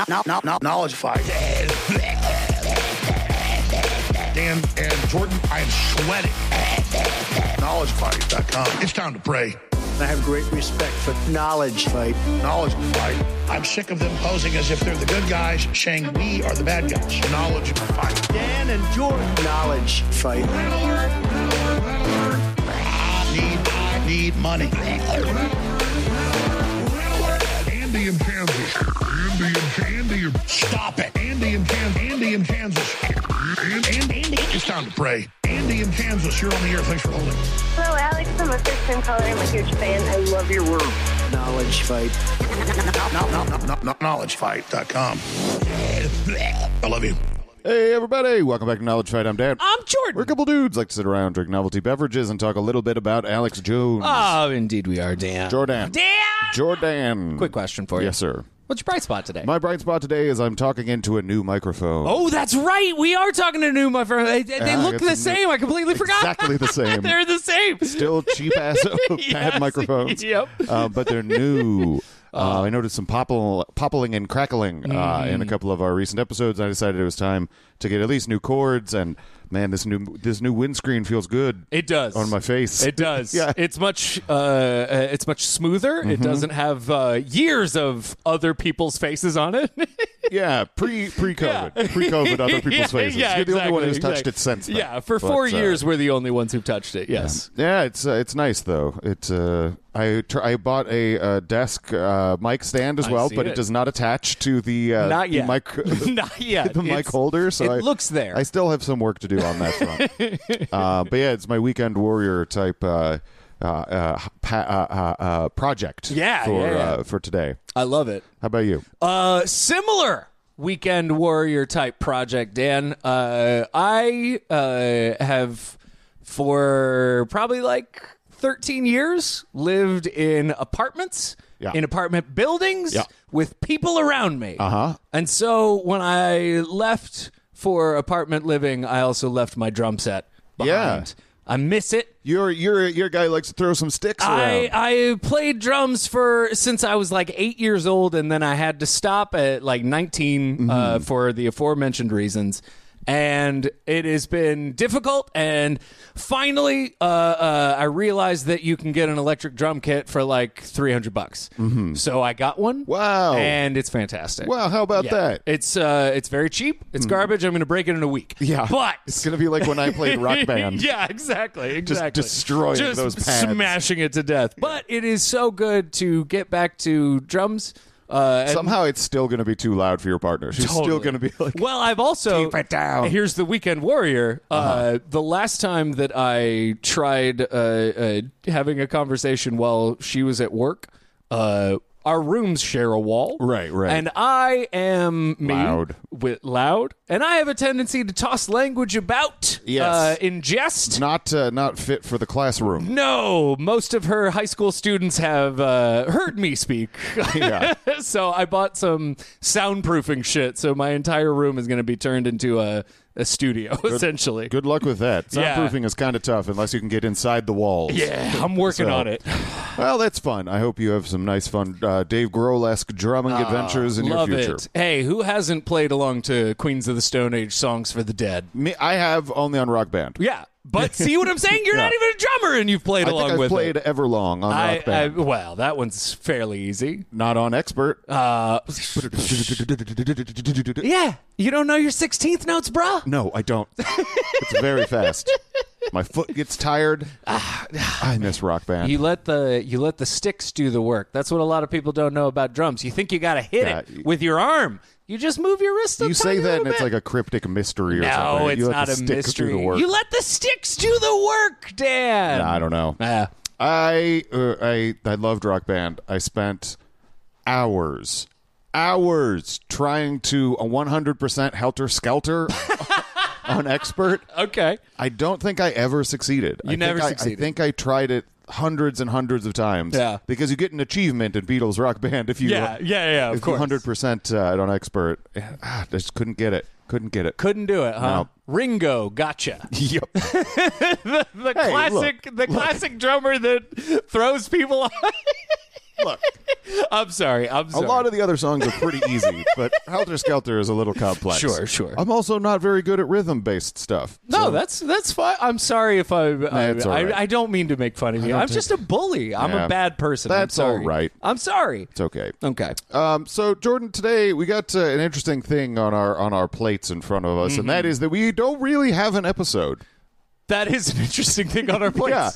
Knowledge fight. Dan and Jordan, I am sweating. KnowledgeFight.com. It's time to pray. I have great respect for Knowledge Fight. Knowledge Fight. I'm sick of them posing as if they're the good guys, saying we are the bad guys. Knowledge Fight. Dan and Jordan. Knowledge Fight. I need money. Andy in Kansas. Andy. Stop it. Andy in Kansas. Andy. It's time to pray. Andy in Kansas, you're on the air. Thanks for holding. Hello, Alex. I'm a first-time caller. I'm a huge fan. I love your work. Knowledge Fight. KnowledgeFight.com. I love you. Hey, everybody. Welcome back to Knowledge Fight. I'm Dan. I'm Jordan. We're a couple dudes like to sit around, drink novelty beverages, and talk a little bit about Alex Jones. Oh, indeed we are, Dan. Jordan. Quick question for you. Yes, sir. What's your bright spot today? My bright spot today is I'm talking into a new microphone. Oh, that's right. We are talking to new, my friend. They look the same. I completely forgot. Exactly the same. They're the same. Still cheap-ass pad Yes. microphones. Yep. But they're new. I noticed some poppling and crackling in a couple of our recent episodes. I decided it was time to get at least new cords, and man, this new windscreen feels good. It does on my face. It does. Yeah. It's much smoother. It doesn't have years of other people's faces on it. Yeah, pre-COVID, pre-COVID, other people's faces. Yeah, You're the only one who's exactly. touched it since then. Yeah, for But, 4 years, we're the only ones who've touched it. Yes. Yeah, it's nice though. It's I bought a desk mic stand as I well, see but it. it does not attach to the Not yet. mic Not yet. the mic holder. So it looks there. I still have some work to do on that front. But yeah, it's my weekend warrior type project. For today. I love it. How about you? Similar weekend warrior type project, Dan. I have for probably like 13 years lived in apartments, in apartment buildings with people around me. And so when I left for apartment living, I also left my drum set behind. I miss it. You're a guy who likes to throw some sticks around. I played drums since I was like 8 years old, and then I had to stop at like 19 for the aforementioned reasons. And it has been difficult, and finally I realized that you can get an electric drum kit for like $300. So I got one. Wow. And it's fantastic. Wow, how about that? It's very cheap. It's garbage. I'm going to break it in a week. Yeah. But it's going to be like when I played Rock Band. Yeah, exactly. Just destroying those pads. Smashing it to death. But it is so good to get back to drums. Somehow it's still going to be too loud for your partner. She's still going to be like, well, I've also keep it down. Here's the weekend warrior. The last time that I tried having a conversation while she was at work, our rooms share a wall. Right. And I am Loud. Loud. And I have a tendency to toss language about in jest. Not fit for the classroom. No, most of her high school students have heard me speak. Yeah. So I bought some soundproofing shit, so my entire room is going to be turned into a studio, essentially. Good luck with that. Soundproofing is kind of tough unless you can get inside the walls. Yeah, I'm working on it. Well, that's fun. I hope you have some nice, fun Dave Grohl-esque drumming adventures in your future. Love it. Hey, who hasn't played along to Queens of the Stone Age songs for the dead? Me, I have only on Rock Band. Yeah, but see what I'm saying? You're not even a drummer, and you've played along with I think I've played Everlong on Rock Band. Well, that one's fairly easy. Not on Expert. Yeah. You don't know your 16th notes, bruh? No, I don't. It's very fast. My foot gets tired. I miss Rock Band. You let the sticks do the work. That's what a lot of people don't know about drums. You think you got to hit it with your arm. You just move your wrist. You say that, and it's like a cryptic mystery or something. No, it's you let not the a sticks mystery. do the work. You let the sticks do the work, Dan. I don't know. I loved Rock Band. I spent hours trying to 100% helter skelter on Expert. Okay. I don't think I ever succeeded. Never succeeded. I think I tried it hundreds and hundreds of times. Yeah. Because you get an achievement in Beatles Rock Band if you of course. 100% on Expert. I just couldn't get it. Couldn't do it, huh? No. Ringo, gotcha. Yep. the classic drummer that throws people off. Look, I'm sorry. a lot of the other songs are pretty easy, but Helter Skelter is a little complex. Sure. I'm also not very good at rhythm-based stuff. No, so- that's fine. I'm sorry if it's all right. I don't mean to make fun of you. I'm just a bully. I'm Yeah. a bad person. That's I'm sorry. all right. I'm sorry. It's okay. Okay. So Jordan, today we got an interesting thing on our plates in front of us, and that is that we don't really have an episode. That is an interesting thing on our plates. Yeah.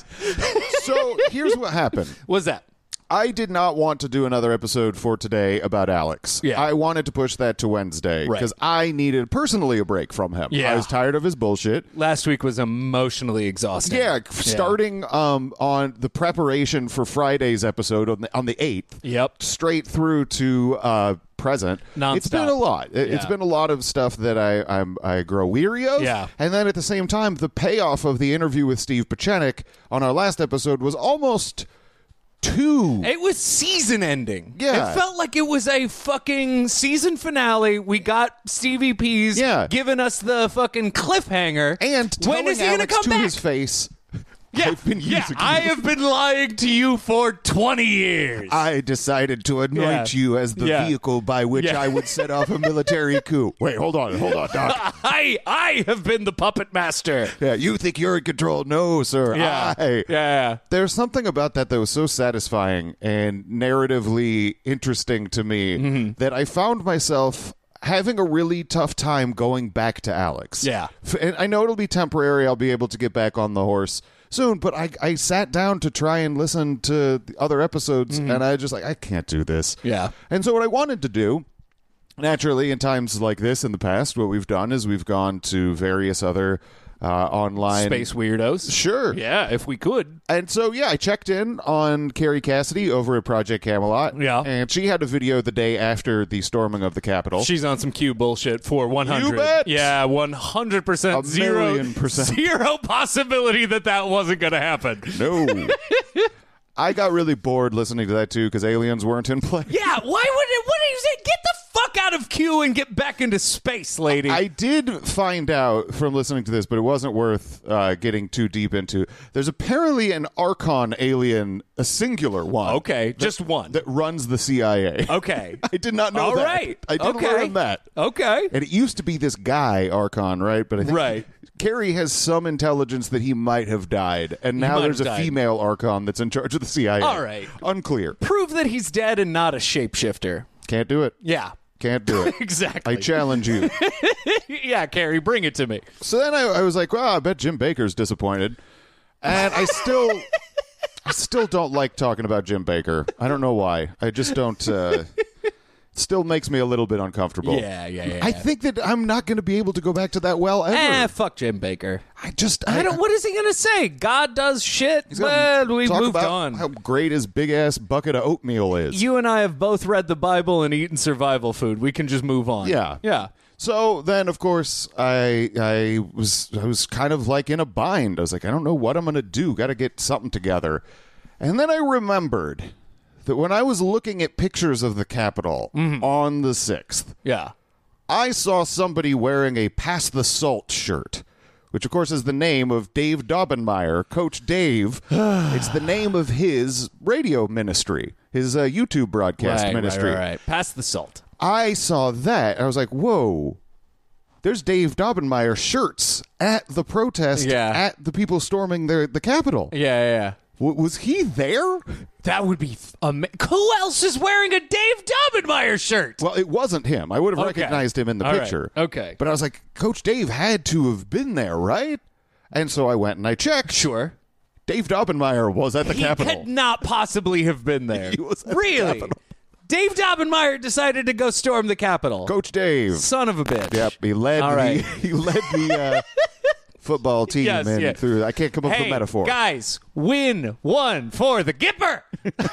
So here's what happened. What's that? I did not want to do another episode for today about Alex. Yeah. I wanted to push that to Wednesday Right. because I needed personally a break from him. Yeah. I was tired of his bullshit. Last week was emotionally exhausting. Yeah, starting on the preparation for Friday's episode on the 8th. Yep. Straight through to present. Nonstop. It's been a lot. It's Yeah. been a lot of stuff that I grow weary of. Yeah. And then at the same time, the payoff of the interview with Steve Pachenik on our last episode was almost too. It was season ending. Yeah. It felt like it was a fucking season finale. We got Stevie P's giving us the fucking cliffhanger. And when telling is he going to Alex come to back? his face, Yeah, I've been using I you. have been lying to you for 20 years. I decided to anoint Yeah. you as the Yeah. vehicle by which Yeah. I would set off a military coup. Wait, hold on, Doc. I have been the puppet master. Yeah, you think you're in control? No, sir. Yeah. I. Yeah. There's something about that was so satisfying and narratively interesting to me that I found myself having a really tough time going back to Alex. Yeah. And I know it'll be temporary. I'll be able to get back on the horse soon, but I sat down to try and listen to the other episodes, and I just I can't do this. Yeah. And so what I wanted to do, naturally, in times like this in the past, what we've done is we've gone to various other online Space weirdos. Sure. Yeah, if we could. And so, yeah, I checked in on Carrie Cassidy over at Project Camelot. Yeah. And she had a video the day after the storming of the Capitol. She's on some Q bullshit for 100. You bet. Yeah, 100%. A million percent. Zero possibility that wasn't going to happen. No. I got really bored listening to that, too, because aliens weren't in play. Yeah, why would it? What do you say? Get the fuck out of Q and get back into space, lady. I did find out from listening to this, but it wasn't worth getting too deep into. There's apparently an Archon alien, a singular one. Okay, just one. That runs the CIA. Okay. I did not know All that. right. I did Okay. learn that. Okay. And it used to be this guy, Archon, right? But I think Right. Carrie has some intelligence that he might have died. And now might there's have a died. female Archon that's in charge of the CIA. All right. Unclear. Prove that he's dead and not a shapeshifter. Can't do it. Yeah. Can't do it. Exactly. I challenge you. Yeah, Carrie, bring it to me. So then I was like, well, I bet Jim Baker's disappointed. And I still don't like talking about Jim Baker. I don't know why. I just don't. Still makes me a little bit uncomfortable. Yeah. I think that I'm not going to be able to go back to that well ever. Fuck Jim Baker. I don't. What is he gonna say? God does shit, He's gonna but we've talk moved about on. how great his big ass bucket of oatmeal is. You and I have both read the Bible and eaten survival food. We can just move on. Yeah. So then, of course, I was kind of like in a bind. I was like, I don't know what I'm going to do. Got to get something together. And then I remembered that when I was looking at pictures of the Capitol on the 6th, Yeah. I saw somebody wearing a Pass the Salt shirt, which, of course, is the name of Dave Daubenmire, Coach Dave. It's the name of his radio ministry, his YouTube broadcast ministry. Right. Pass the salt. I saw that. I was like, whoa. There's Dave Daubenmire shirts at the protest at the people storming the Capitol. Yeah. Was he there? That would be who else is wearing a Dave Daubenmire shirt? Well, it wasn't him. I would have Okay. recognized him in the All right. picture. Okay. But I was like, Coach Dave had to have been there, right? And so I went and I checked. Sure. Dave Daubenmire was at the He Capitol. could not possibly have been there. He was at the really? Capitol. Dave Daubenmire decided to go storm the Capitol. Coach Dave. Son of a bitch. Yep, he led All right. he led the football team Yes. through. I can't come up with Hey, a metaphor. guys, win one for the Gipper.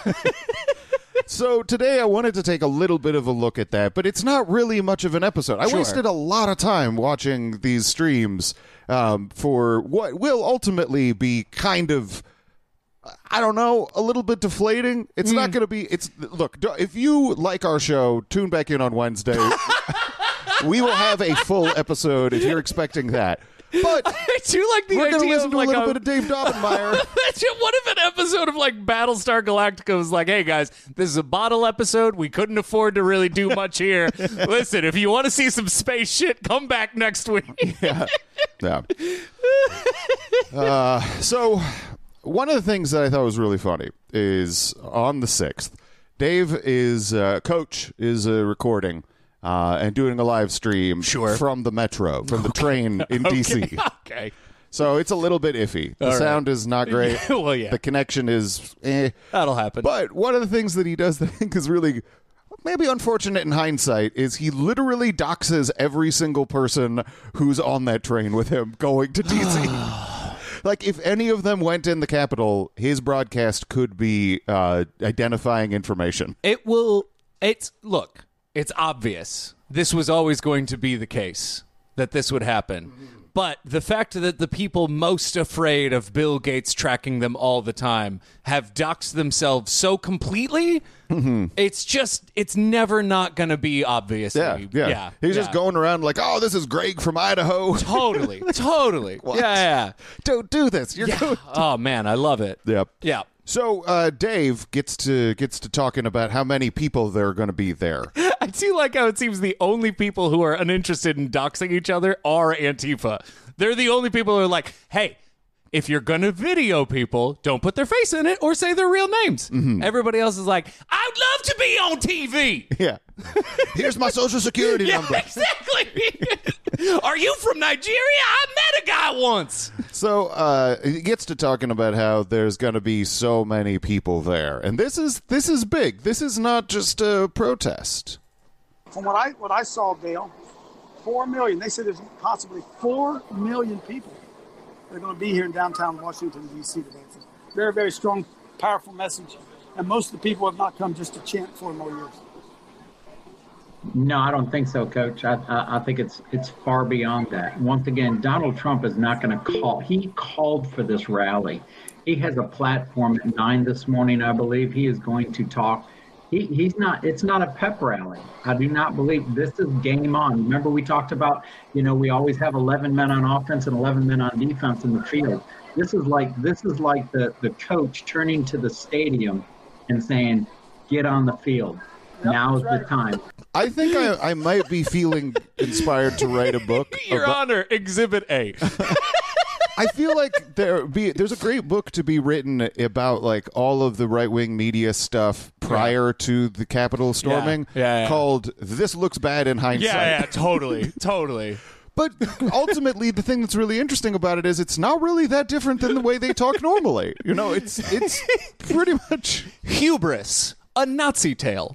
So today I wanted to take a little bit of a look at that, but it's not really much of an episode. I Sure. wasted a lot of time watching these streams for what will ultimately be kind of, I don't know, a little bit deflating. It's not going to be. Look, if you like our show, tune back in on Wednesday. We will have a full episode if you're expecting that. But I do like the we're going to idea listen of to like a little bit of Dave Daubenmire. What if an episode of like Battlestar Galactica was like, hey guys, this is a bottle episode. We couldn't afford to really do much here. Listen, if you want to see some space shit, come back next week. Yeah. So one of the things that I thought was really funny is on the 6th, Dave is Coach is recording and doing a live stream from the metro, from the train in D.C. Okay. So it's a little bit iffy. The sound is not great. Well, yeah. The connection is That'll happen. But one of the things that he does that I think is really maybe unfortunate in hindsight is he literally doxes every single person who's on that train with him going to D.C. Like, if any of them went in the Capitol, his broadcast could be identifying information. Look, it's obvious. This was always going to be the case, that this would happen. But the fact that the people most afraid of Bill Gates tracking them all the time have doxed themselves so completely, it's never not going to be obvious. Yeah. He's just going around like, oh, this is Greg from Idaho. Totally. What? Yeah. Don't do this. You're going to... Oh, man, I love it. Yep. Yeah. So Dave gets to talking about how many people there are going to be there. I do like how it seems the only people who are uninterested in doxing each other are Antifa. They're the only people who are like, hey, if you're going to video people, don't put their face in it or say their real names. Everybody else is like, I'd love to be on TV. Yeah. Here's my social security number. Exactly. Are you from Nigeria? I met a guy once. So he gets to talking about how there's going to be so many people there. And this is big. This is not just a protest. From what I saw, Dale, 4 million. They said there's possibly 4 million people that are going to be here in downtown Washington, D.C. today. It's a very, very strong, powerful message. And most of the people have not come just to chant 4 more years. No, I don't think so, Coach. I think it's far beyond that. Once again, Donald Trump is not going to call. He called for this rally. He has a platform at 9 this morning, I believe. He is going to talk. He's not. It's not a pep rally. I do not believe this is game on. Remember, we talked about, we always have 11 men on offense and 11 men on defense in the field. This is like the coach turning to the stadium and saying, "Get on the field. Now's the time." I think I might be feeling inspired to write a book. Your Honor, Exhibit A. I feel like there's a great book to be written about like all of the right-wing media stuff prior to the Capitol storming called "This Looks Bad in Hindsight." Yeah, totally. But ultimately, the thing that's really interesting about it is it's not really that different than the way they talk normally. It's pretty much hubris, a Nazi tale.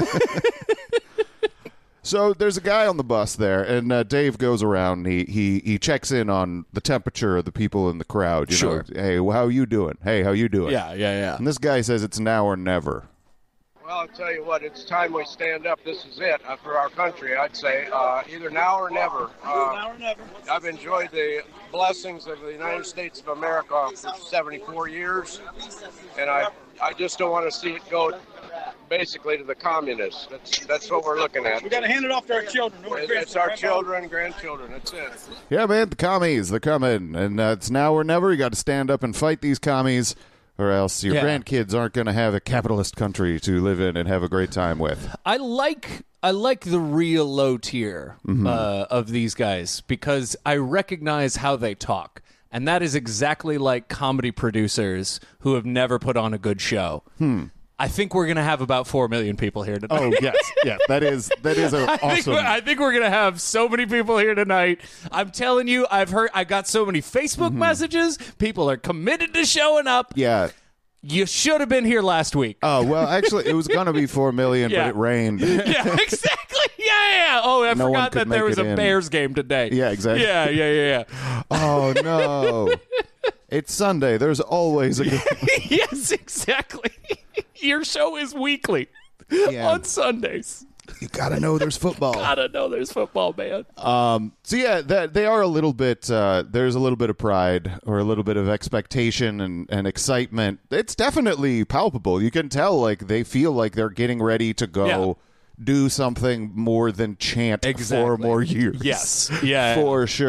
So there's a guy on the bus there, and Dave goes around. He checks in on the temperature of the people in the crowd. You know, hey, how you doing? Hey, how you doing? Yeah. And this guy says it's now or never. Well, I'll tell you what, it's time we stand up. This is it for our country, I'd say. Either now or never. Now or never. I've enjoyed the blessings of the United States of America for 74 years, and I just don't want to see it go basically to the communists. That's what we're looking at. We got to hand it off to our children. It's our children, grandchildren. That's it. Yeah, man, the commies, they're coming. And it's now or never. You got to stand up and fight these commies, or else your grandkids aren't going to have a capitalist country to live in and have a great time with. I like the real low tier of these guys because I recognize how they talk. And that is exactly like comedy producers who have never put on a good show. I think we're going to have about 4 million people here tonight. Oh, yes. Yeah, that is awesome. I think we're going to have so many people here tonight. I'm telling you, I got so many Facebook messages. People are committed to showing up. Yeah. You should have been here last week. Oh, well, actually, it was going to be 4 million, but it rained. Yeah, exactly. Yeah. Oh, I forgot that there was a Bears game today. Yeah, exactly. Yeah. Oh, no. It's Sunday. There's always a game. Yes, exactly. Your show is weekly on Sundays. You gotta know there's football. Man. So yeah, they are a little bit. There's a little bit of pride or a little bit of expectation and excitement. It's definitely palpable. You can tell like they feel like they're getting ready to go do something more than chant 4 more years. Yes. Yeah. For sure.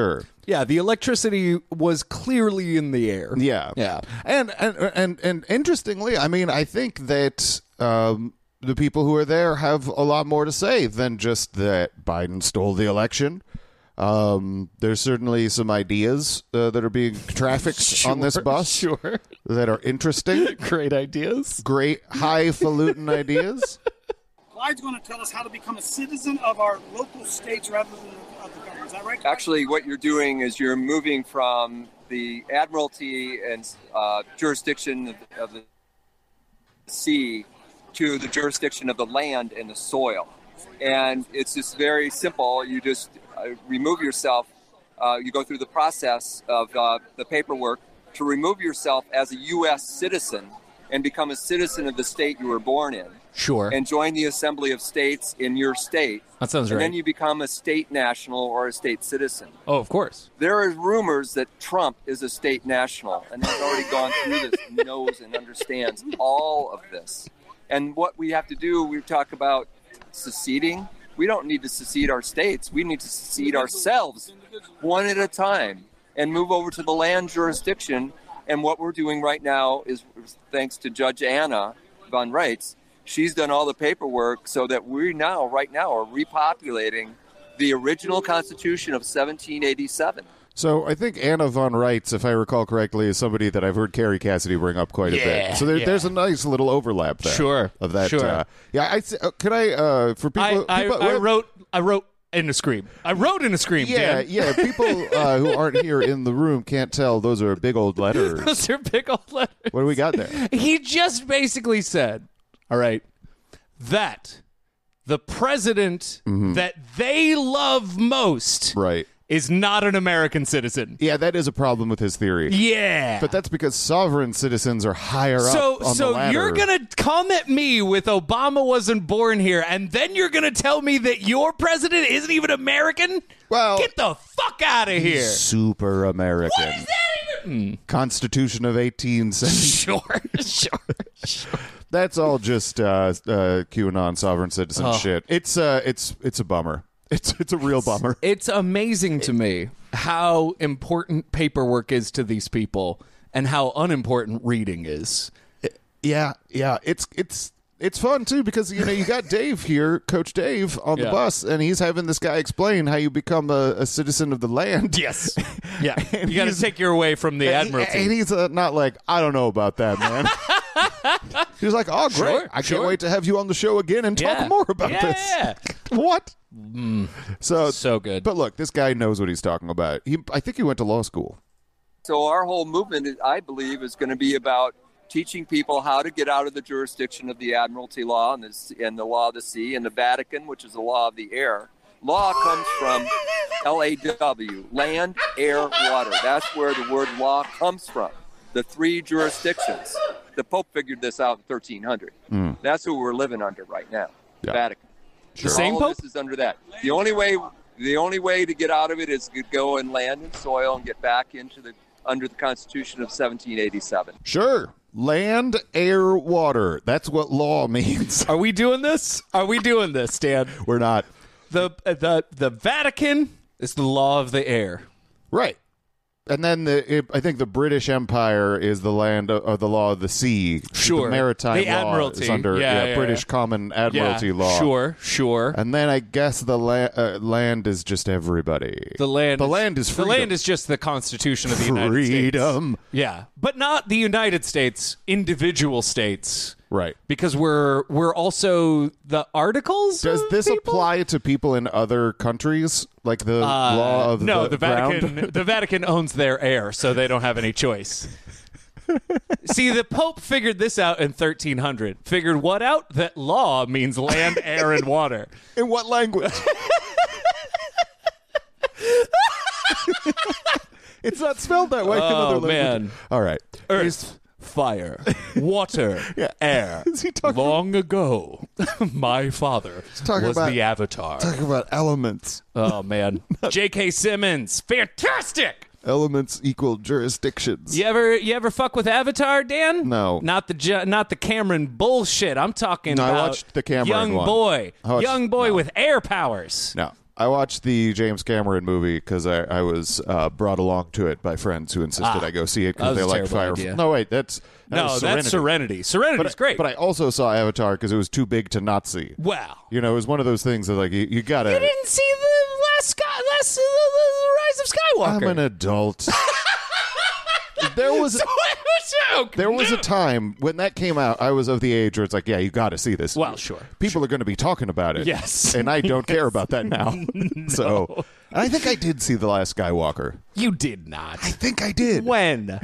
Yeah, the electricity was clearly in the air. Yeah. And interestingly, I mean, I think that the people who are there have a lot more to say than just that Biden stole the election. There's certainly some ideas that are being trafficked on this bus that are interesting. Great ideas. Great highfalutin ideas. Clyde's going to tell us how to become a citizen of our local states rather than of the government. Is that right, Clyde? Actually, what you're doing is you're moving from the admiralty and jurisdiction of the sea to the jurisdiction of the land and the soil. And it's just very simple. You just remove yourself. You go through the process of the paperwork to remove yourself as a U.S. citizen and become a citizen of the state you were born in. Sure. And join the Assembly of States in your state. That sounds right. And then you become a state national or a state citizen. Oh, of course. There are rumors that Trump is a state national and has already gone through this, knows and understands all of this. And what we have to do, we talk about seceding. We don't need to secede our states. We need to secede ourselves one at a time and move over to the land jurisdiction. And what we're doing right now is, thanks to Judge Anna von Reitz, she's done all the paperwork so that we now, right now, are repopulating the original Constitution of 1787. So I think Anna von Reitz, if I recall correctly, is somebody that I've heard Carrie Cassidy bring up quite a bit. So there's a nice little overlap there. Sure. Of that. Sure. Could I, for people... I wrote in a scream. I wrote in a scream, Dan. Yeah. People who aren't here in the room can't tell those are big old letters. Those are big old letters. What do we got there? He just basically said, all right, that the president that they love most is not an American citizen. Yeah, that is a problem with his theory. Yeah. But that's because sovereign citizens are higher up on the ladder. So you're going to come at me with Obama wasn't born here, and then you're going to tell me that your president isn't even American? Well, get the fuck out of here. Super American. What is that even? Constitution of 1870. Sure. That's all just QAnon sovereign citizen shit. It's a bummer. It's a real bummer. It's amazing to me how important paperwork is to these people and how unimportant reading is. Yeah. It's fun too because you got Dave here, Coach Dave, on the bus, and he's having this guy explain how you become a citizen of the land. Yes. Yeah. You got to take your way from the admiralty. And he's not like, I don't know about that, man. He's like, oh, great. I can't wait to have you on the show again and talk more about this. Yeah. What? So good. But look, this guy knows what he's talking about. I think he went to law school. So our whole movement, I believe, is going to be about teaching people how to get out of the jurisdiction of the admiralty law and the law of the sea and the Vatican, which is the law of the air. Law comes from LAW, land, air, water. That's where the word law comes from. The three jurisdictions. The Pope figured this out in 1300. That's who we're living under right now, the Vatican. The same All Pope? of this is under that. The only way to get out of it is to go and land and soil and get back under the Constitution of 1787. Sure. Land, air, water. That's what law means. Are we doing this? Dan? We're not. The Vatican is the law of the air. Right. And then I think the British Empire is the land of the law of the sea. Sure. The maritime the law admiralty. is under British Common Admiralty law. Sure. And then I guess the land is just everybody. The land is freedom. The land is just the Constitution of the United States. Freedom. Yeah. But not the United States, individual states. Right. Because we're also the articles. Does this apply to people in other countries, like the law of the Vatican? Ground? The Vatican owns their air, so they don't have any choice. See, the Pope figured this out in 1300. Figured what out? That law means land, air, and water. In what language? It's not spelled that way in other languages. Man. All right. Earth. Fire, water, air. Is he talking Long ago, my father was the Avatar. Talking about elements. Oh, man. J.K. Simmons. Fantastic. Elements equal jurisdictions. You ever fuck with Avatar, Dan? No. Not the Cameron bullshit. I'm talking about I watched the Cameron young one. boy with air powers. No. I watched the James Cameron movie because I was brought along to it by friends who insisted I go see it because they like Firefly. No, wait, that's Serenity. Serenity. Great. But I also saw Avatar because it was too big to not see. Wow. You know, it was one of those things that like you gotta. You didn't see the Rise of Skywalker. I'm an adult. There was a time when that came out. I was of the age where it's like, yeah, you got to see this. Well, sure. People are going to be talking about it. Yes, and I don't care about that now. No. So I think I did see The Last Skywalker. You did not. I think I did. When?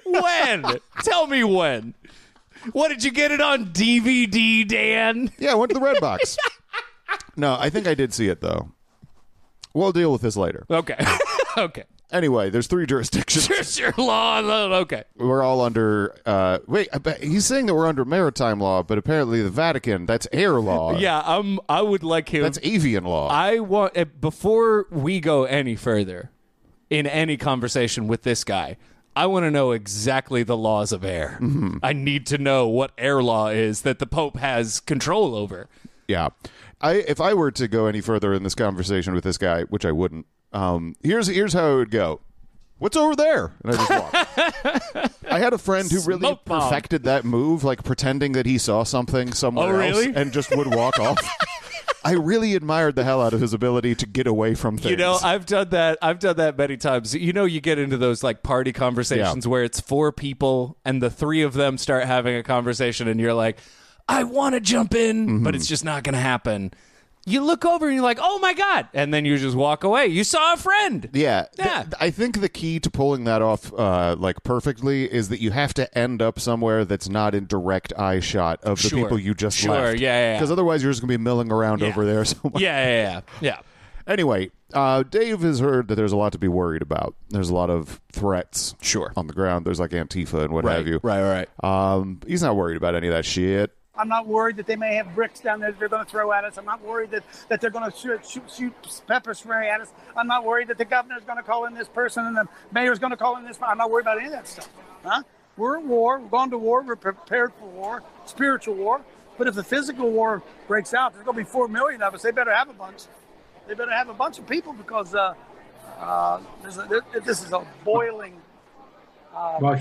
Tell me when. What, did you get it on DVD, Dan? Yeah, I went to the Red Box. No, I think I did see it though. We'll deal with this later. Okay. Okay. Anyway, there's 3 jurisdictions. Sure, law. Okay. We're all under. He's saying that we're under maritime law, but apparently the Vatican, that's air law. Yeah, I would like him. That's avian law. I want, before we go any further in any conversation with this guy, I want to know exactly the laws of air. Mm-hmm. I need to know what air law is that the Pope has control over. Yeah. If I were to go any further in this conversation with this guy, which I wouldn't, here's how it would go. What's over there? And I just walk. I had a friend who really perfected that move, like pretending that he saw something somewhere else and just would walk off. I really admired the hell out of his ability to get away from things. You know, I've done that many times. You know, you get into those like party conversations where it's 4 people and the 3 of them start having a conversation and you're like, I want to jump in, but it's just not going to happen. You look over and you're like, oh, my God. And then you just walk away. You saw a friend. Yeah. I think the key to pulling that off like perfectly is that you have to end up somewhere that's not in direct eye shot of the people you just left. Yeah. Because otherwise you're just going to be milling around over there somewhere. Yeah. Anyway, Dave has heard that there's a lot to be worried about. There's a lot of threats on the ground. There's like Antifa and what have you. Right. He's not worried about any of that shit. I'm not worried that they may have bricks down there that they're going to throw at us. I'm not worried that they're going to shoot pepper spray at us. I'm not worried that the governor's going to call in this person and the mayor's going to call in this. I'm not worried about any of that stuff. We're at war. We're going to war. We're prepared for war, spiritual war. But if the physical war breaks out, there's going to be 4 million of us. They better have a bunch. They better have a bunch of people because this is a boiling. Well,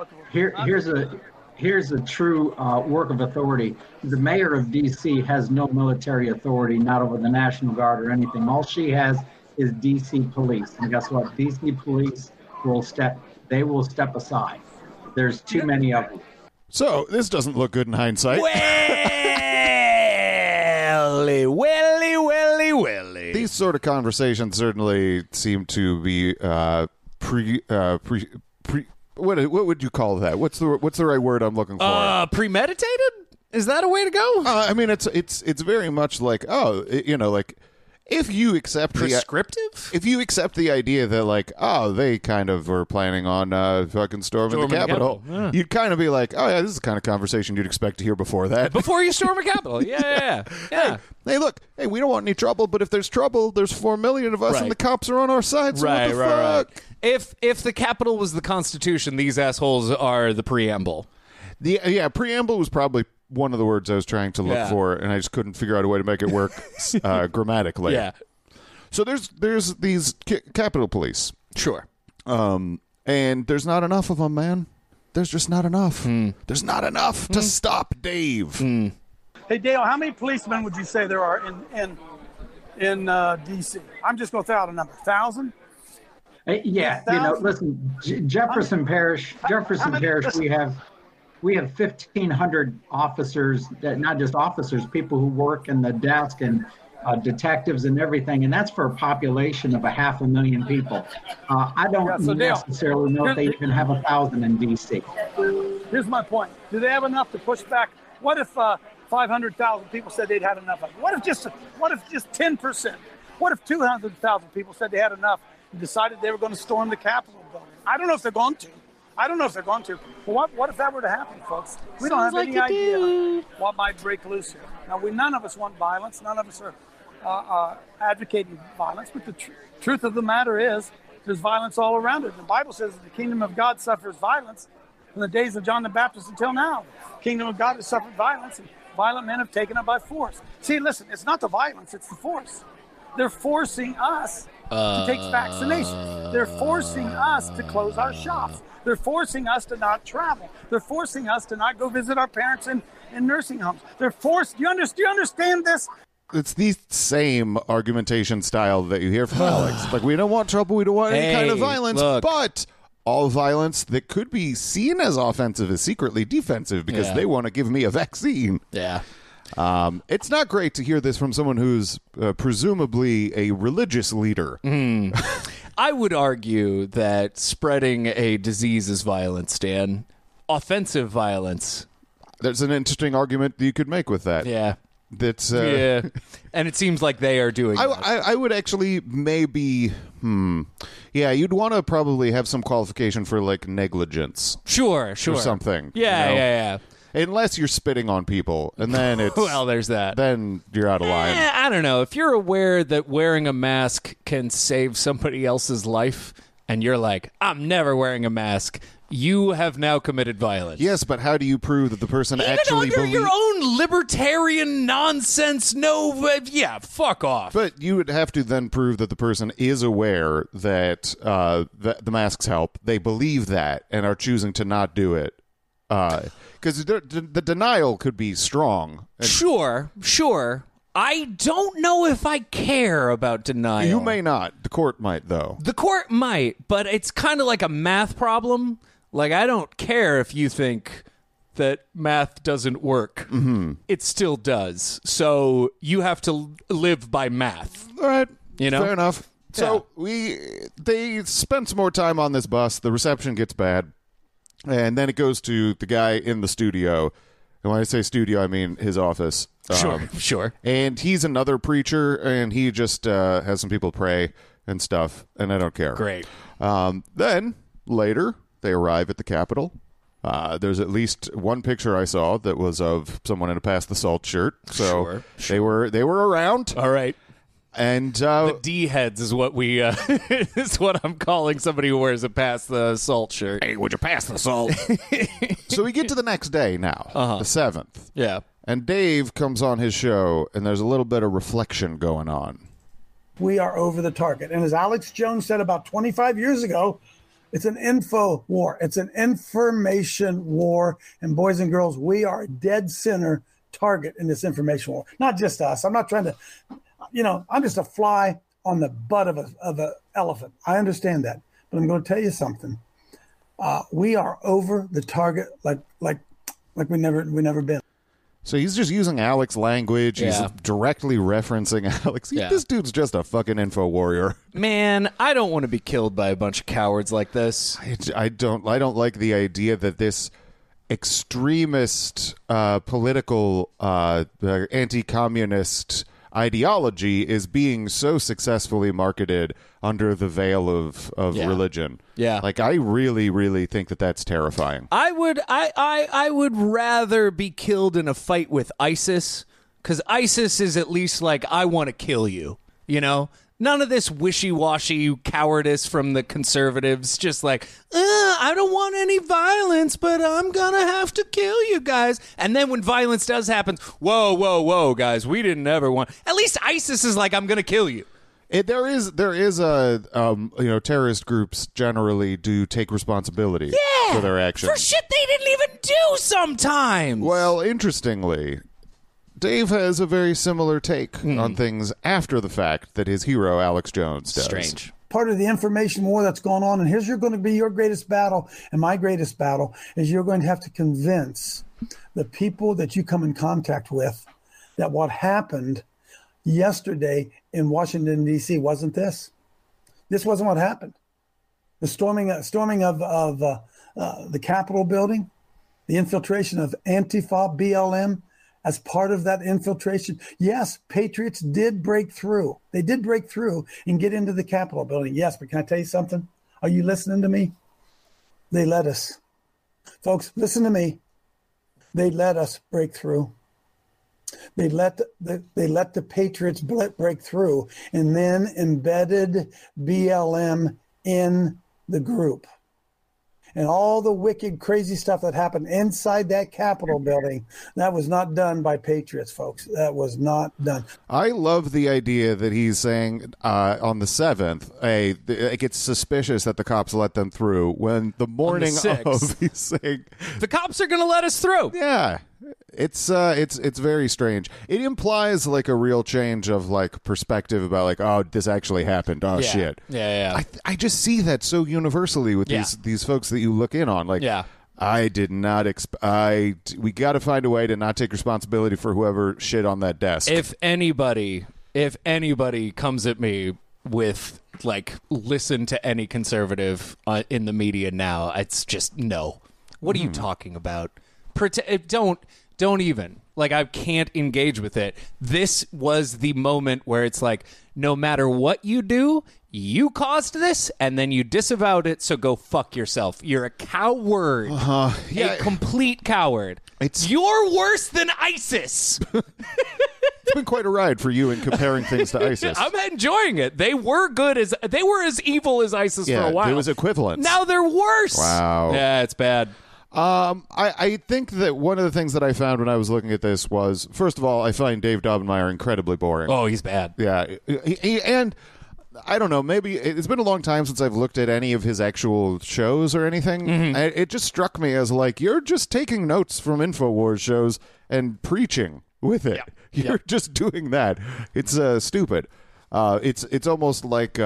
here's a true work of authority. The mayor of D.C. has no military authority, not over the National Guard or anything. All she has is D.C. police. And guess what? D.C. police will step aside. There's too many of them. So this doesn't look good in hindsight. Welly. These sort of conversations certainly seem to be What would you call that? What's the right word I'm looking for? Premeditated? Is that a way to go? I mean, it's very much like like if you accept prescriptive. If you accept the idea that like they kind of were planning on fucking storming the Capitol, you'd kind of be like, oh yeah, this is the kind of conversation you'd expect to hear before that. Before you storm a Capitol, yeah. Hey, look, we don't want any trouble, but if there's trouble, there's 4 million of us, and the cops are on our side. So what the fuck? If the Capitol was the Constitution, these assholes are the preamble. Preamble was probably one of the words I was trying to look for, and I just couldn't figure out a way to make it work grammatically. Yeah. So there's these Capitol Police. Sure. And there's not enough of them, man. There's just not enough. There's not enough to stop Dave. Hey, Dale, how many policemen would you say there are in D.C.? I'm just going to throw out a number. 1,000? Yeah, listen, Jefferson Parish, we have 1,500 officers, not just officers, people who work in the desk and detectives and everything, and that's for a population of 500,000 people. I don't necessarily know if they even have 1,000 in D.C. Here's my point. Do they have enough to push back? What if 500,000 people said they'd had enough of it? What if just 10%? What if 200,000 people said they had enough and decided they were going to storm the Capitol building? I don't know if they're going to. Well, what if that were to happen, folks? We don't have any idea what might break loose here. Now, none of us want violence. None of us are advocating violence. But the truth of the matter is there's violence all around it. The Bible says that the kingdom of God suffers violence from the days of John the Baptist until now. The kingdom of God has suffered violence, and violent men have taken it by force. See, listen, it's not the violence, it's the force. They're forcing us to take vaccinations. They're forcing us to close our shops. They're forcing us to not travel. They're forcing us to not go visit our parents in nursing homes. They're forced. Do you understand this? It's the same argumentation style that you hear from Alex. Like, we don't want trouble. We don't want any kind of violence. Look. But all violence that could be seen as offensive is secretly defensive because they want to give me a vaccine. Yeah. It's not great to hear this from someone who's presumably a religious leader. I would argue that spreading a disease is violence, Dan. Offensive violence. There's an interesting argument that you could make with that. Yeah. That's Yeah. And it seems like they are doing that. I would actually maybe yeah, you'd want to probably have some qualification for like negligence Sure. or something. Yeah, you know? yeah. Unless you're spitting on people, and then it's Well, there's that. Then you're out of line. I don't know. If you're aware that wearing a mask can save somebody else's life, and you're like, I'm never wearing a mask, you have now committed violence. Yes, but how do you prove that the person Even actually under your own libertarian nonsense, fuck off. But you would have to then prove that the person is aware that the masks help. They believe that and are choosing to not do it. Because the denial could be strong. Sure. I don't know if I care about denial. You may not. The court might, though. The court might, but it's kind of like a math problem. Like, I don't care if you think that math doesn't work. Mm-hmm. It still does. So you have to live by math. All right. You know? Fair enough. So they spend some more time on this bus. The reception gets bad. And then it goes to the guy in the studio. And when I say studio, I mean his office. Sure. And he's another preacher, and he just has some people pray and stuff, and I don't care. Great. Then, later, they arrive at the Capitol. There's at least one picture I saw that was of someone in a Pass the Salt shirt. So Sure. They were around. All right. And the D heads is what we is what I'm calling somebody who wears a Pass the Salt shirt. Hey, would you pass the salt? So we get to the next day now, the 7th. Yeah. And Dave comes on his show, and there's a little bit of reflection going on. We are over the target. And as Alex Jones said about 25 years ago, it's an info war. It's an information war. And boys and girls, we are a dead center target in this information war. Not just us. I'm not trying to... I'm just a fly on the butt of an elephant. I understand that, but I'm going to tell you something. We are over the target like we never been. So he's just using Alex language. Yeah. He's directly referencing Alex. Yeah. This dude's just a fucking info warrior. Man, I don't want to be killed by a bunch of cowards like this. I don't like the idea that this extremist political anti-communist ideology is being so successfully marketed under the veil of religion. Yeah. Like, I really, really think that that's terrifying. I would rather be killed in a fight with ISIS, because ISIS is at least like, I want to kill you, you know? None of this wishy-washy cowardice from the conservatives, just like, I don't want any violence, but I'm gonna have to kill you guys. And then when violence does happen, whoa, guys, we didn't ever want... At least ISIS is like, I'm gonna kill you. There is a terrorist groups generally do take responsibility for their actions. For shit they didn't even do sometimes. Well, interestingly, Dave has a very similar take on things after the fact that his hero, Alex Jones, does. Strange. Part of the information war that's going on, and here's going to be your greatest battle, and my greatest battle, is you're going to have to convince the people that you come in contact with that what happened yesterday in Washington, D.C. wasn't this. This wasn't what happened. The storming of the Capitol building, the infiltration of Antifa, BLM, as part of that infiltration, yes, patriots did break through. They did break through and get into the Capitol building. Yes, but can I tell you something? Are you listening to me? They let us. Folks, listen to me. They let us break through. They let the patriots break through and then embedded BLM in the group. and all the wicked, crazy stuff that happened inside that Capitol building. That was not done by patriots, folks. That was not done. I love the idea that he's saying on the 7th, it's suspicious that the cops let them through, when the morning of he's saying the cops are going to let us through. Yeah. It's very strange. It implies like a real change of like perspective about like, oh, this actually happened. Oh, shit. Yeah. I just see that so universally with these folks that you look in on. Like, I did not we got to find a way to not take responsibility for whoever shit on that desk. If anybody comes at me with like, listen to any conservative in the media now, it's just no. What are you talking about? Don't even. Like, I can't engage with it. This was the moment where it's like, no matter what you do, you caused this, and then you disavowed it, so go fuck yourself. You're a coward. A complete coward. You're worse than ISIS. It's been quite a ride for you in comparing things to ISIS. I'm enjoying it. They were as evil as ISIS for a while. There was equivalence. Now they're worse. Wow. Yeah, it's bad. I think that one of the things that I found when I was looking at this was, first of all, I find Dave Daubenmire incredibly boring. Oh, he's bad. Yeah. And I don't know, maybe it's been a long time since I've looked at any of his actual shows or anything. It just struck me as like, you're just taking notes from InfoWars shows and preaching with it. You're just doing that. It's stupid. It's almost like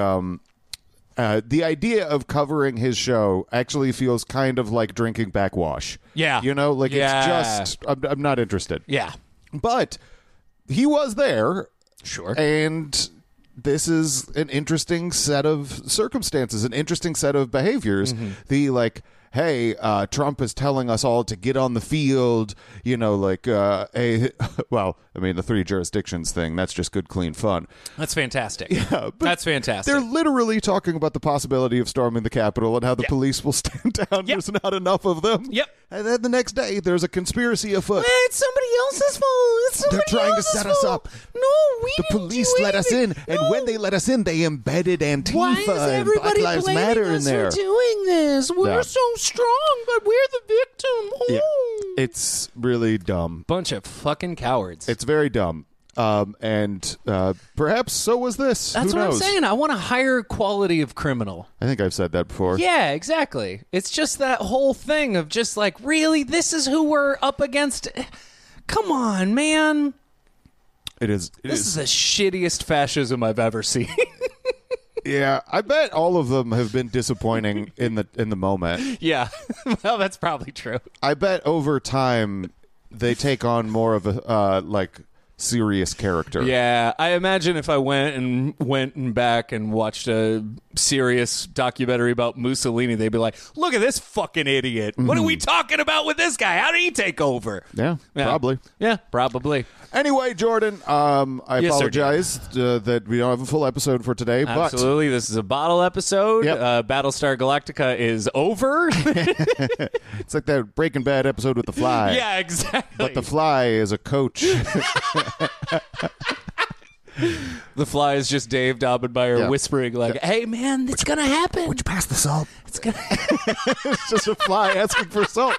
the idea of covering his show actually feels kind of like drinking backwash. Yeah. You know, like it's just, I'm not interested. Yeah. But he was there. Sure. And this is an interesting set of circumstances, an interesting set of behaviors. The like, hey, Trump is telling us all to get on the field, you know, like, well, I mean, the 3 jurisdictions thing, that's just good, clean fun. That's fantastic. Yeah, but that's fantastic. They're literally talking about the possibility of storming the Capitol and how the police will stand down. There's not enough of them. And then the next day, there's a conspiracy afoot. It's somebody else's fault. They're trying to set us up. No, the police let us in, and when they let us in, they embedded Antifa and Black Lives Matter in there. For doing this? We're so strong, but we're the victim. Yeah. It's really dumb. Bunch of fucking cowards. It's very dumb. And perhaps so was this. That's Who what knows? I'm saying. I want a higher quality of criminal. I think I've said that before. Yeah, exactly. It's just that whole thing of just like, really, this is who we're up against? Come on, man. This is the shittiest fascism I've ever seen. Yeah, I bet all of them have been disappointing in the moment. Yeah, well, that's probably true. I bet over time they take on more of a like serious character. Yeah, I imagine if I went back and watched a serious documentary about Mussolini, they'd be like, "Look at this fucking idiot! What are we talking about with this guy? How did he take over?" Yeah, probably. Yeah, probably. Anyway, Jordan, I apologize that we don't have a full episode for today. Absolutely, this is a bottle episode. Battlestar Galactica is over. It's like that Breaking Bad episode with the Fly. Yeah, exactly. But the Fly is a coach. The Fly is just Dave Daubenmire whispering like, "Hey, man, it's gonna happen. Would you pass the salt? It's gonna." It's just a fly asking for salt.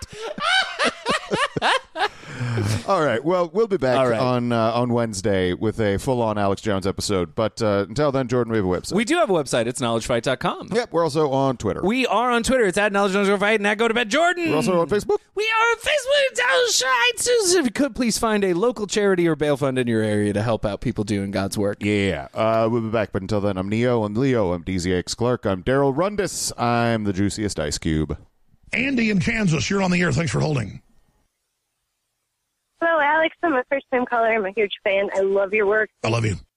All right. Well, we'll be back on Wednesday with a full-on Alex Jones episode. But until then, Jordan, we have a website. We do have a website. It's knowledgefight.com. Yep. We're also on Twitter. We are on Twitter. It's at knowledge_fight and at go to bed Jordan. We're also on Facebook. We are on Facebook. iTunes. If you could, please find a local charity or bail fund in your area to help out people doing God's work. Yeah. We'll be back. But until then, I'm Neo. I'm Leo. I'm DZX Clark. I'm Daryl Rundis. I'm the juiciest ice cube. Andy in Kansas, you're on the air. Thanks for holding. Hello, Alex. I'm a first-time caller. I'm a huge fan. I love your work. I love you.